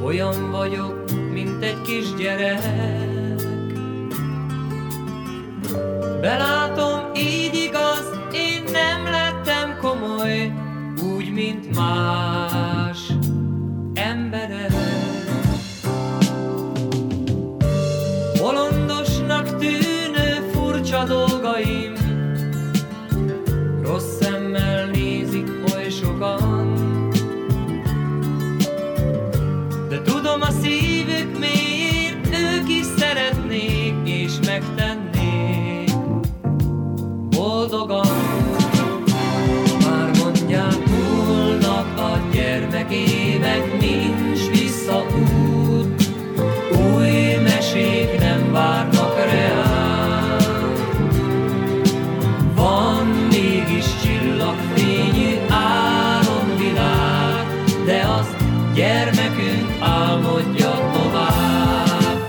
Olyan vagyok, mint egy kisgyerek. Belátom, így igaz, én nem lettem komoly, úgy, mint más emberek. Bolondosnak tűnő furcsa dolgaim, rossz szemmel nézik oly sokan, de tudom, a szívük mélyén ők is szeretnék és megtennék boldogan. Már mondják, múlnak a gyermekévek, nincs visszaút, új mesék nem várnak reám. Van mégis csillagfényű álomvilág, de azt gyermekünk álmodja tovább.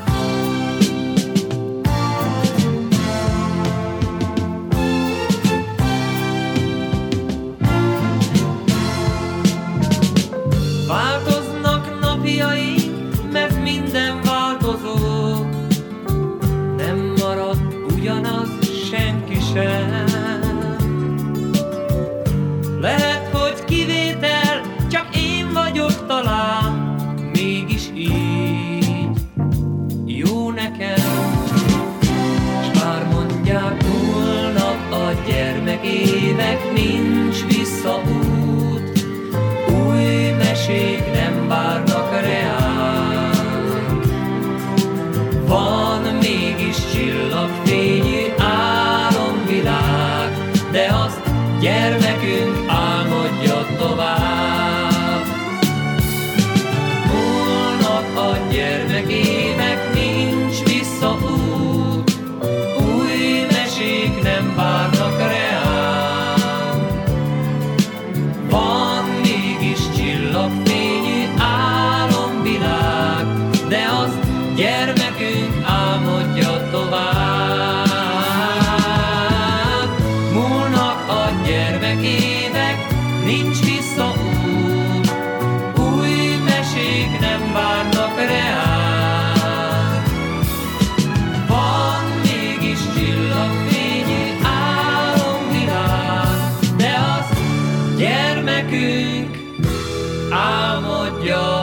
Változnak napjaink, mert minden változó, nem marad ugyanaz senki sem. Lehet, hogy kivétel, csak én vagyok talán, mégis így jó nekem. S bár mondják, múlnak a gyermekévek, nincs visszaút, új mesék nem várnak reám. Van mégis csillagfényű álomvilág, de azt gyermekünk álmodja tovább. Múlnak a gyermekévek, nincs visszaút, új mesék nem várnak reám. Van mégis csillagfényű álomvilág, de azt gyermekünk álmodja tovább. Múlnak a gyermekévek, nincs visszaút, új mesék nem várnak reám. Van mégis csillagfényű álomvilág, de azt gyermekünk álmodja